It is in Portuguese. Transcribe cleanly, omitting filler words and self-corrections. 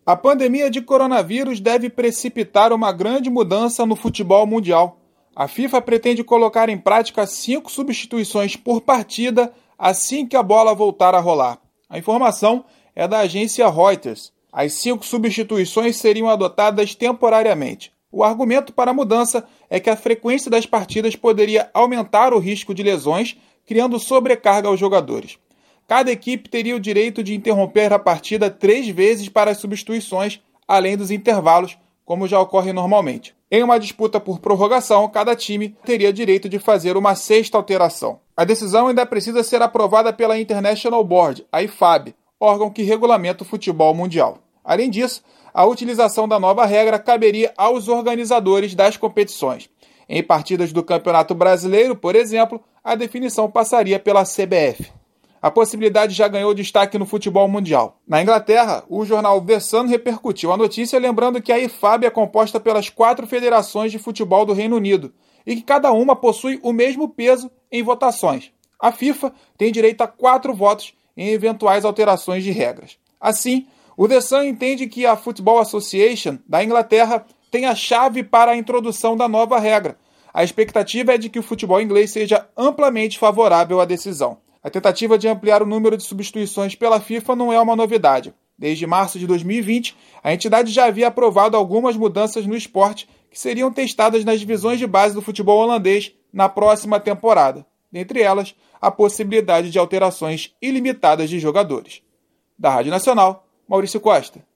A pandemia de coronavírus deve precipitar uma grande mudança no futebol mundial. A FIFA pretende colocar em prática 5 substituições por partida assim que a bola voltar a rolar. A informação é da agência Reuters. As 5 substituições seriam adotadas temporariamente. O argumento para a mudança é que a frequência das partidas poderia aumentar o risco de lesões, criando sobrecarga aos jogadores. Cada equipe teria o direito de interromper a partida 3 vezes para as substituições, além dos intervalos, como já ocorre normalmente. Em uma disputa por prorrogação, cada time teria direito de fazer uma 6ª alteração. A decisão ainda precisa ser aprovada pela International Board, a IFAB, órgão que regulamenta o futebol mundial. Além disso, a utilização da nova regra caberia aos organizadores das competições. Em partidas do Campeonato Brasileiro, por exemplo, a definição passaria pela CBF. A possibilidade já ganhou destaque no futebol mundial. Na Inglaterra, o jornal The Sun repercutiu a notícia lembrando que a IFAB é composta pelas 4 federações de futebol do Reino Unido e que cada uma possui o mesmo peso em votações. A FIFA tem direito a 4 votos em eventuais alterações de regras. Assim, o The Sun entende que a Football Association da Inglaterra tem a chave para a introdução da nova regra. A expectativa é de que o futebol inglês seja amplamente favorável à decisão. A tentativa de ampliar o número de substituições pela FIFA não é uma novidade. Desde março de 2020, a entidade já havia aprovado algumas mudanças no esporte que seriam testadas nas divisões de base do futebol holandês na próxima temporada. Dentre elas, a possibilidade de alterações ilimitadas de jogadores. Da Rádio Nacional, Maurício Costa.